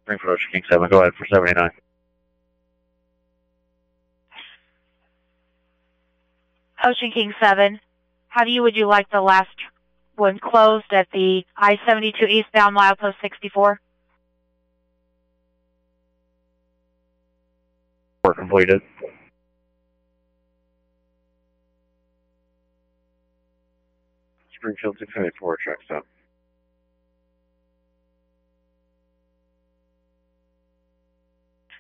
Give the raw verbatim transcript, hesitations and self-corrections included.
Springfield Ocean King seven, go ahead for seventy-nine. Ocean King seven, how do you, would you like the last one closed at the I seventy-two eastbound milepost sixty-four? Work completed. Springfield six seventy-four, track stop.